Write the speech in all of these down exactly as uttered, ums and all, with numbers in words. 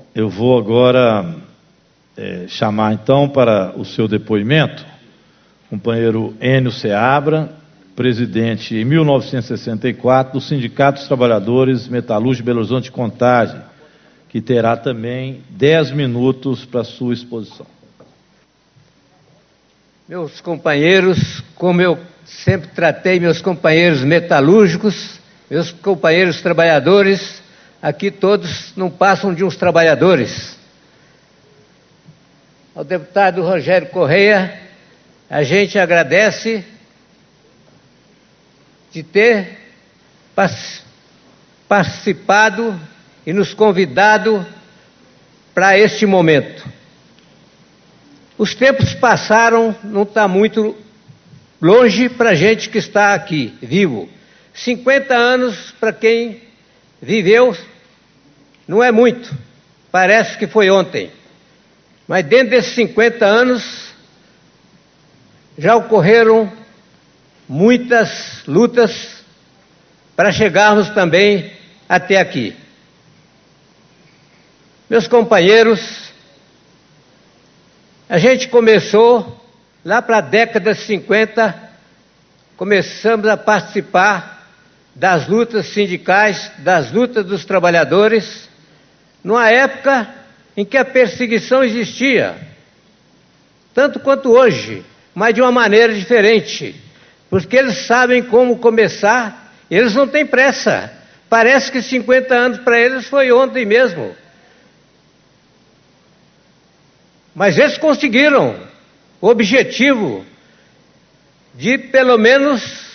eu vou agora é, chamar então para o seu depoimento o companheiro Enio Seabra, presidente em mil novecentos e sessenta e quatro do Sindicato dos Trabalhadores Metalúrgicos de Belo Horizonte e Contagem, que terá também dez minutos para sua exposição. Meus companheiros, como eu sempre tratei meus companheiros metalúrgicos, meus companheiros trabalhadores, aqui todos não passam de uns trabalhadores. Ao deputado Rogério Correia, a gente agradece de ter participado e nos convidado para este momento. Os tempos passaram, não está muito longe para a gente que está aqui, vivo. cinquenta anos, para quem viveu, não é muito, parece que foi ontem. Mas dentro desses cinquenta anos, já ocorreram muitas lutas para chegarmos também até aqui. Meus companheiros, a gente começou lá para a década de cinquenta, começamos a participar das lutas sindicais, das lutas dos trabalhadores, numa época em que a perseguição existia, tanto quanto hoje, mas de uma maneira diferente, porque eles sabem como começar, eles não têm pressa. Parece que cinquenta anos para eles foi ontem mesmo. Mas eles conseguiram o objetivo de, pelo menos,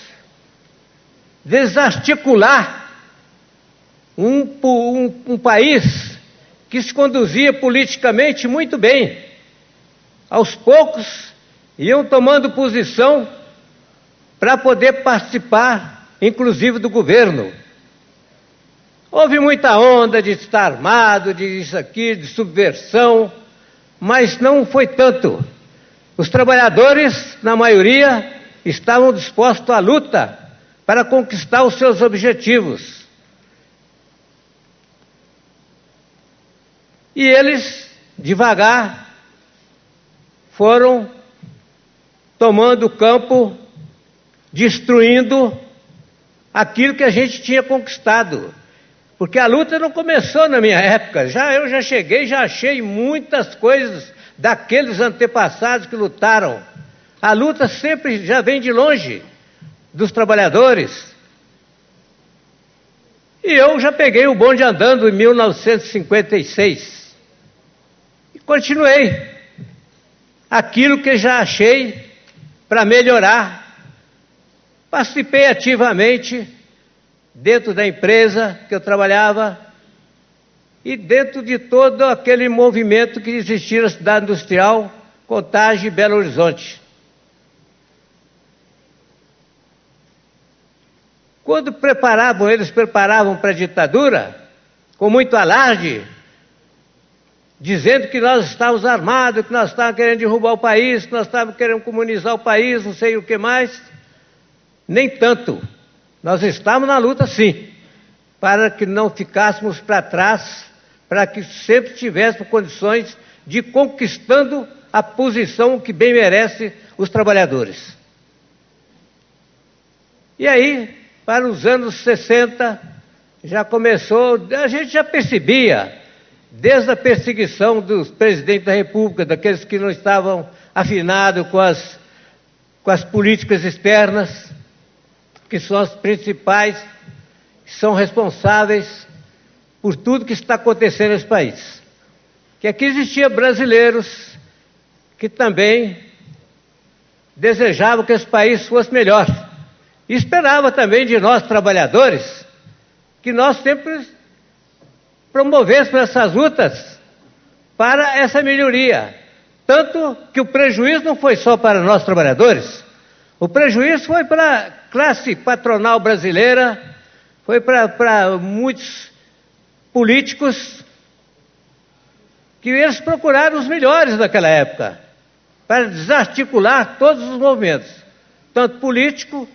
desarticular um, um, um país que se conduzia politicamente muito bem. Aos poucos, iam tomando posição para poder participar, inclusive, do governo. Houve muita onda de estar armado, de isso aqui, de subversão, mas não foi tanto. Os trabalhadores, na maioria, estavam dispostos à luta para conquistar os seus objetivos. E eles, devagar, foram tomando o campo, destruindo aquilo que a gente tinha conquistado. Porque a luta não começou na minha época. Já eu já cheguei, já achei muitas coisas daqueles antepassados que lutaram. A luta sempre já vem de longe dos trabalhadores. E eu já peguei o bonde andando em mil novecentos e cinquenta e seis. E continuei aquilo que já achei para melhorar. Participei ativamente dentro da empresa que eu trabalhava e dentro de todo aquele movimento que existia na cidade industrial, Contagem e Belo Horizonte. Quando preparavam, eles preparavam para a ditadura, com muito alarde, dizendo que nós estávamos armados, que nós estávamos querendo derrubar o país, que nós estávamos querendo comunizar o país, não sei o que mais. Nem tanto. Nós estávamos na luta, sim, para que não ficássemos para trás, para que sempre tivéssemos condições de ir conquistando a posição que bem merece os trabalhadores. E aí, para os anos sessenta, já começou, a gente já percebia, desde a perseguição dos presidentes da República, daqueles que não estavam afinados com as, com as políticas externas, que são as principais, que são responsáveis por tudo que está acontecendo nesse país. Que aqui existiam brasileiros que também desejavam que esse país fosse melhor. E esperava também de nós, trabalhadores, que nós sempre promovêssemos essas lutas para essa melhoria. Tanto que o prejuízo não foi só para nós, trabalhadores, o prejuízo foi para a classe patronal brasileira, foi para, para muitos políticos, que eles procuraram os melhores naquela época, para desarticular todos os movimentos, tanto político,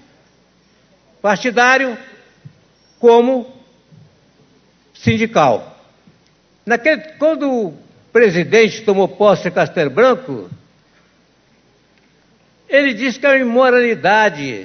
partidário, como sindical. Naquele, quando o presidente tomou posse em Castelo Branco, ele disse que é uma imoralidade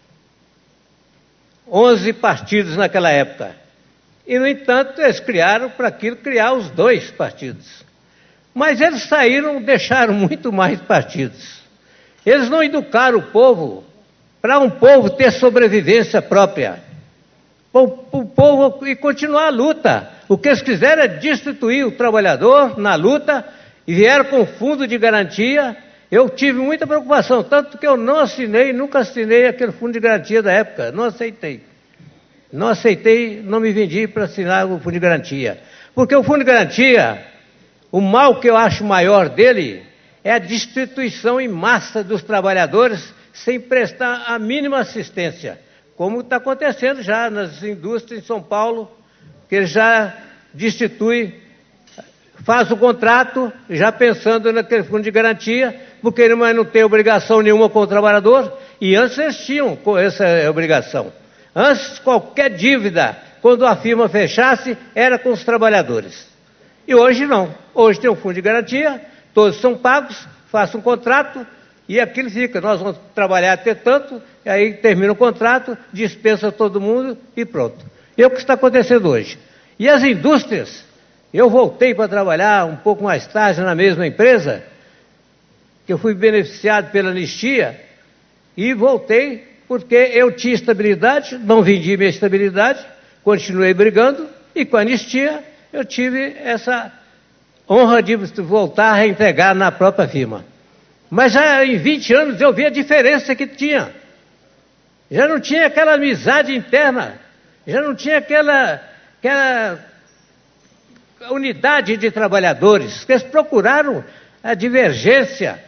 onze partidos naquela época. E, no entanto, eles criaram para aquilo criar os dois partidos. Mas eles saíram, deixaram muito mais partidos. Eles não educaram o povo para um povo ter sobrevivência própria. Para o povo e continuar a luta. O que eles quiseram é destituir o trabalhador na luta e vieram com fundo de garantia. Eu tive muita preocupação, tanto que eu não assinei, nunca assinei aquele fundo de garantia da época, não aceitei. Não aceitei, não me vendi para assinar o fundo de garantia. Porque o fundo de garantia, o mal que eu acho maior dele é a destituição em massa dos trabalhadores sem prestar a mínima assistência, como está acontecendo já nas indústrias em São Paulo, que ele já destitui, faz o contrato, já pensando naquele fundo de garantia, porque ele não tem obrigação nenhuma com o trabalhador, e antes eles tinham essa obrigação. Antes, qualquer dívida, quando a firma fechasse, era com os trabalhadores. E hoje não. Hoje tem um fundo de garantia, todos são pagos, façam um contrato, e aquilo fica. Nós vamos trabalhar até tanto, e aí termina o contrato, dispensa todo mundo e pronto. E é o que está acontecendo hoje. E as indústrias, eu voltei para trabalhar um pouco mais tarde na mesma empresa, que eu fui beneficiado pela anistia, e voltei porque eu tinha estabilidade, não vendi minha estabilidade, continuei brigando, e com a anistia eu tive essa honra de voltar a reintegrar na própria firma. Mas já em vinte anos eu vi a diferença que tinha. Já não tinha aquela amizade interna, já não tinha aquela, aquela unidade de trabalhadores, que eles procuraram a divergência.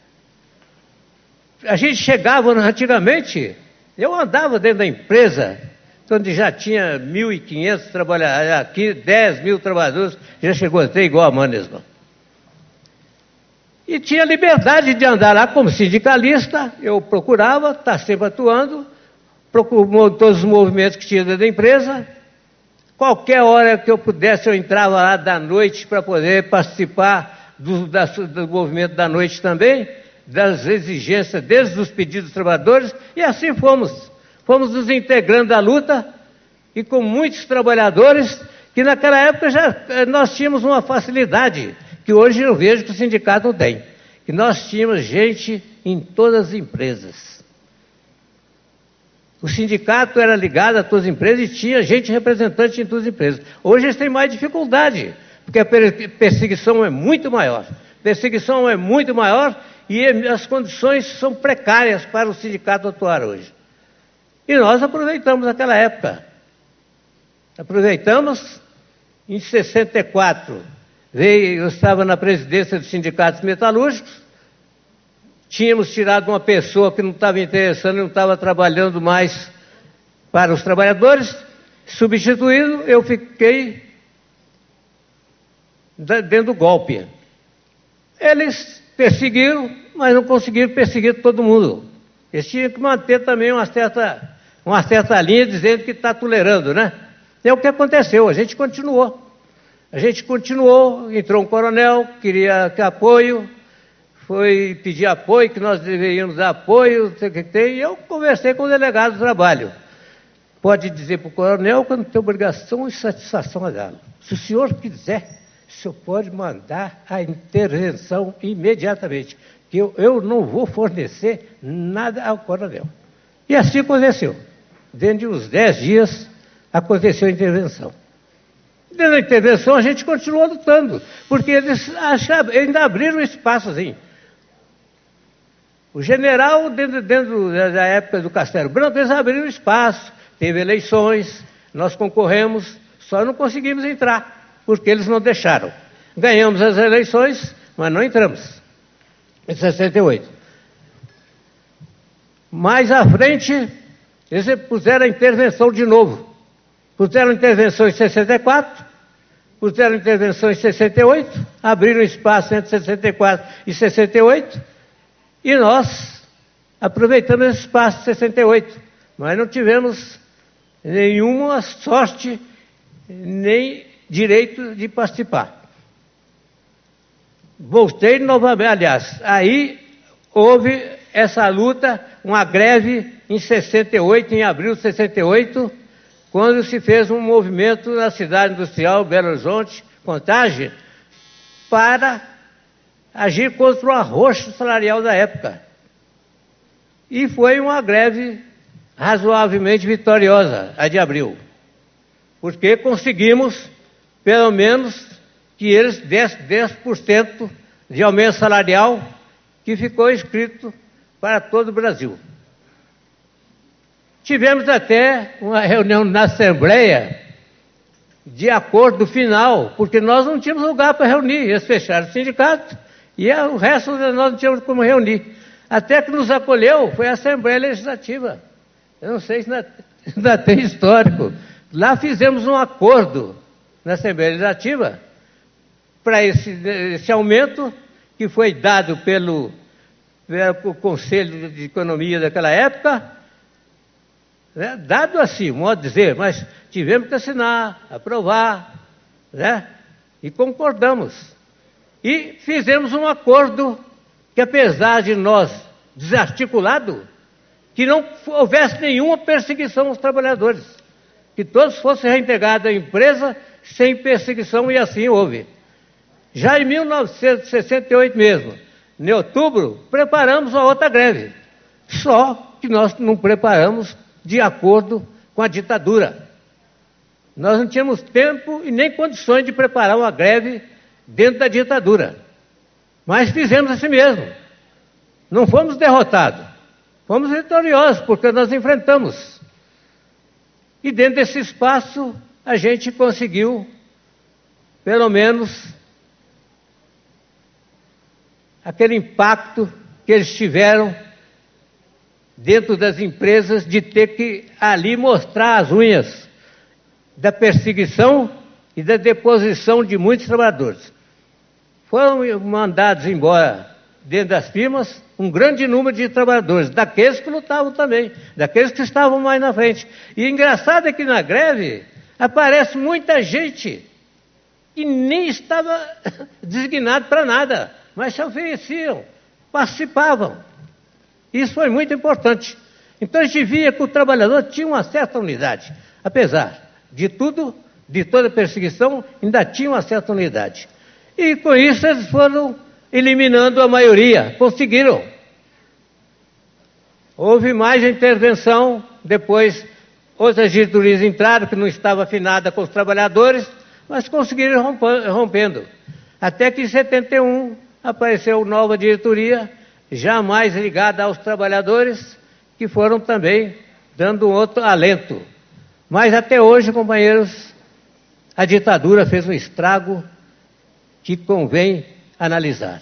A gente chegava antigamente, eu andava dentro da empresa, onde já tinha mil e quinhentos trabalhadores, aqui dez mil trabalhadores, já chegou a ter igual a Manesma. E tinha liberdade de andar lá como sindicalista, eu procurava estar sempre atuando, procurou todos os movimentos que tinha dentro da empresa. Qualquer hora que eu pudesse, eu entrava lá da noite para poder participar do, da, do movimento da noite também, das exigências, desde os pedidos dos trabalhadores, e assim fomos. Fomos nos integrando à luta, e com muitos trabalhadores, que naquela época já nós tínhamos uma facilidade, que hoje eu vejo que o sindicato não tem. Que nós tínhamos gente em todas as empresas. O sindicato era ligado a todas as empresas e tinha gente representante em todas as empresas. Hoje eles têm mais dificuldade, porque a perseguição é muito maior. A perseguição é muito maior e as condições são precárias para o sindicato atuar hoje. E nós aproveitamos aquela época. Aproveitamos, em sessenta e quatro, veio, eu estava na presidência dos sindicatos metalúrgicos, tínhamos tirado uma pessoa que não estava interessando, não estava trabalhando mais para os trabalhadores, substituído, eu fiquei dentro do golpe. Eles perseguiram, mas não conseguiram perseguir todo mundo. Eles tinham que manter também uma certa, uma certa linha dizendo que está tolerando, né? É o que aconteceu, a gente continuou. A gente continuou, entrou um coronel, queria que apoio, foi pedir apoio, que nós deveríamos dar apoio, não sei o que tem, e eu conversei com o delegado do trabalho. Pode dizer para o coronel que eu não tenho obrigação e satisfação a dá-lo. Se o senhor quiser, o senhor pode mandar a intervenção imediatamente, que eu, eu não vou fornecer nada ao coronel. E assim aconteceu. Dentro de uns dez dias, aconteceu a intervenção. Dentro da intervenção, a gente continuou lutando, porque eles acharam, ainda abriram um espaçozinho. O general, dentro, dentro da época do Castelo Branco, eles abriram espaço, teve eleições, nós concorremos, só não conseguimos entrar, porque eles não deixaram. Ganhamos as eleições, mas não entramos, em sessenta e oito. Mais à frente, eles puseram a intervenção de novo. Puseram a intervenção em sessenta e quatro, puseram a intervenção em sessenta e oito, abriram espaço entre sessenta e quatro e sessenta e oito, e nós aproveitamos esse espaço de sessenta e oito, mas não tivemos nenhuma sorte, nem direito de participar. Voltei novamente, aliás, aí houve essa luta, uma greve em sessenta e oito, em abril de sessenta e oito, quando se fez um movimento na cidade industrial Belo Horizonte, Contagem, para agir contra o arroxo salarial da época. E foi uma greve razoavelmente vitoriosa, a de abril, porque conseguimos, pelo menos, que eles dessem dez por cento de aumento salarial, que ficou escrito para todo o Brasil. Tivemos até uma reunião na Assembleia de acordo final, porque nós não tínhamos lugar para reunir, eles fecharam o sindicato e o resto nós não tínhamos como reunir. Até que nos acolheu foi a Assembleia Legislativa. Eu não sei se ainda, ainda tem histórico. Lá fizemos um acordo na Assembleia Legislativa para esse, esse aumento que foi dado pelo, pelo Conselho de Economia daquela época, né? Dado assim, modo de dizer, mas tivemos que assinar, aprovar, né? E concordamos. E fizemos um acordo que, apesar de nós desarticulado, que não houvesse nenhuma perseguição aos trabalhadores, que todos fossem reintegrados à empresa sem perseguição, e assim houve. Já em mil novecentos e sessenta e oito mesmo, em outubro, preparamos a outra greve, só que nós não preparamos de acordo com a ditadura. Nós não tínhamos tempo e nem condições de preparar uma greve dentro da ditadura, mas fizemos assim mesmo. Não fomos derrotados, fomos vitoriosos, porque nós enfrentamos. E dentro desse espaço, a gente conseguiu, pelo menos, aquele impacto que eles tiveram dentro das empresas de ter que ali mostrar as unhas da perseguição e da deposição de muitos trabalhadores. Foram mandados embora dentro das firmas um grande número de trabalhadores, daqueles que lutavam também, daqueles que estavam mais na frente. E engraçado é que na greve aparece muita gente que nem estava designado para nada, mas se ofereciam, participavam. Isso foi muito importante. Então a gente via que o trabalhador tinha uma certa unidade. Apesar de tudo, de toda a perseguição, ainda tinha uma certa unidade. E com isso eles foram eliminando a maioria, conseguiram. Houve mais intervenção, depois outras diretorias entraram, que não estava afinada com os trabalhadores, mas conseguiram rompendo. Até que em setenta e um apareceu nova diretoria, já mais ligada aos trabalhadores, que foram também dando um outro alento. Mas até hoje, companheiros, a ditadura fez um estrago que convém analisar.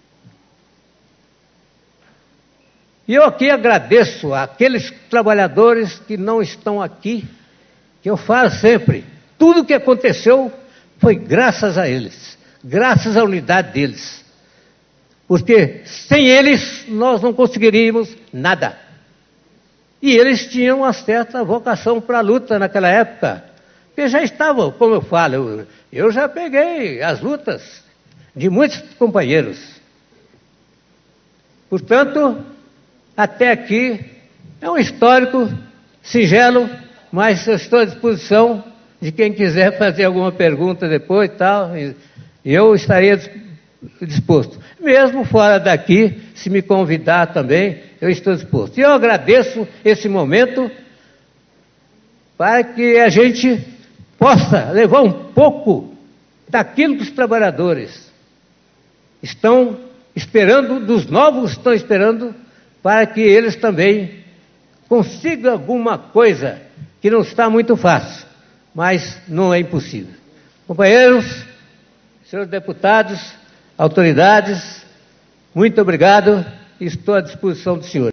E eu aqui agradeço àqueles trabalhadores que não estão aqui, que eu falo sempre, tudo o que aconteceu foi graças a eles, graças à unidade deles. Porque sem eles nós não conseguiríamos nada. E eles tinham uma certa vocação para a luta naquela época, porque já estavam, como eu falo, eu, eu já peguei as lutas de muitos companheiros. Portanto, até aqui é um histórico singelo, mas eu estou à disposição de quem quiser fazer alguma pergunta depois e tal, e eu estaria disposto. Mesmo fora daqui, se me convidar também, eu estou disposto. E eu agradeço esse momento para que a gente possa levar um pouco daquilo que os trabalhadores estão esperando, dos novos estão esperando, para que eles também consigam alguma coisa que não está muito fácil, mas não é impossível. Companheiros, senhores deputados, autoridades, muito obrigado e estou à disposição do senhor.